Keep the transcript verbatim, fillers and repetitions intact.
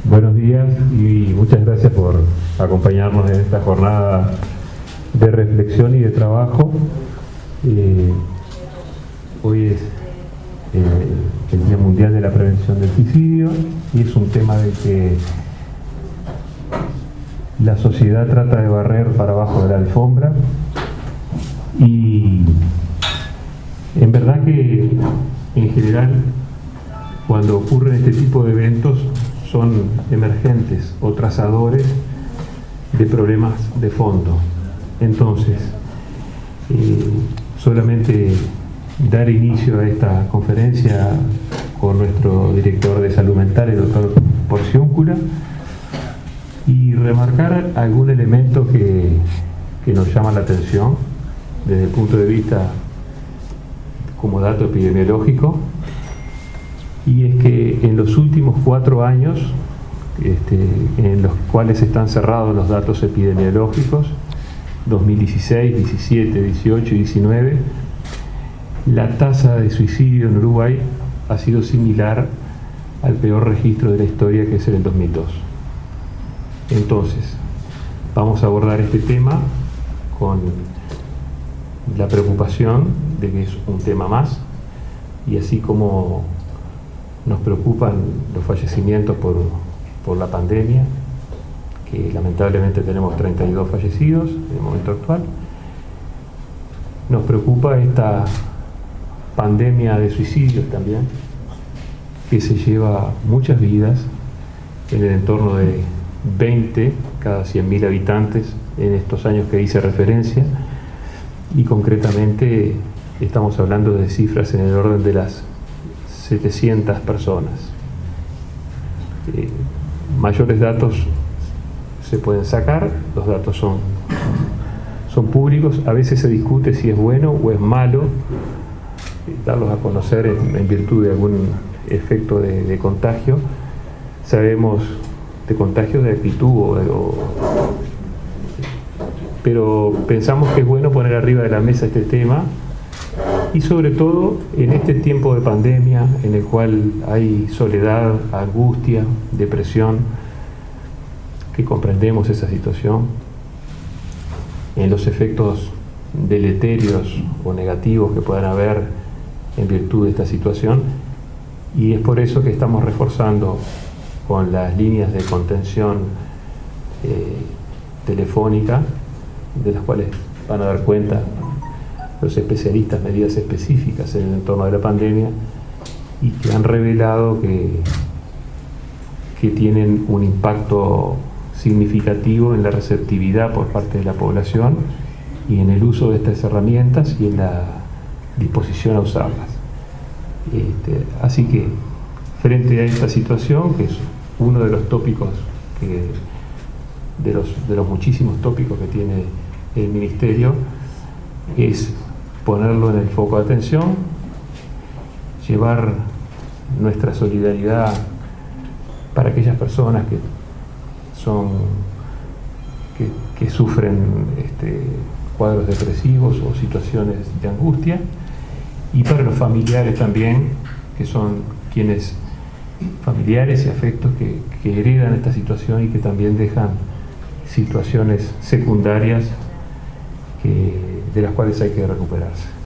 Buenos días y muchas gracias por acompañarnos en esta jornada de reflexión y de trabajo. Eh, hoy es eh, el Día Mundial de la Prevención del Suicidio y es un tema del que la sociedad trata de barrer para abajo de la alfombra, y en verdad que en general cuando ocurren este tipo de eventos son emergentes o trazadores de problemas de fondo. Entonces, eh, solamente dar inicio a esta conferencia con nuestro director de salud mental, el doctor Porciúncula, y remarcar algún elemento que, que nos llama la atención desde el punto de vista como dato epidemiológico, y es que en los últimos cuatro años, este, en los cuales están cerrados los datos epidemiológicos, dos mil dieciséis, diecisiete, dieciocho y diecinueve, la tasa de suicidio en Uruguay ha sido similar al peor registro de la historia, que es el del dos mil dos. Entonces, vamos a abordar este tema con la preocupación de que es un tema más, y así como nos preocupan los fallecimientos por, por la pandemia, que lamentablemente tenemos treinta y dos fallecidos en el momento actual, nos preocupa esta pandemia de suicidios también, que se lleva muchas vidas, en el entorno de veinte cada cien mil habitantes en estos años que hice referencia, y concretamente estamos hablando de cifras en el orden de las setecientas personas. Eh, mayores datos se pueden sacar, los datos son, son públicos. A veces se discute si es bueno o es malo eh, darlos a conocer en, en virtud de algún efecto de, de contagio. Sabemos de contagio de actitud, o, o, pero pensamos que es bueno poner arriba de la mesa este tema, y sobre todo en este tiempo de pandemia en el cual hay soledad, angustia, depresión, que comprendemos esa situación, en los efectos deleterios o negativos que puedan haber en virtud de esta situación, y es por eso que estamos reforzando con las líneas de contención eh, telefónica, de las cuales van a dar cuenta los especialistas, medidas específicas en el entorno de la pandemia, y que han revelado que, que tienen un impacto significativo en la receptividad por parte de la población y en el uso de estas herramientas y en la disposición a usarlas. Este, así que, frente a esta situación, que es uno de los tópicos, que, de, los, de los muchísimos tópicos que tiene el Ministerio, es ponerlo en el foco de atención, llevar nuestra solidaridad para aquellas personas que son que, que sufren este, cuadros depresivos o situaciones de angustia, y para los familiares también, que son quienes familiares y afectos que, que heredan esta situación y que también dejan situaciones secundarias que, de las cuales hay que recuperarse.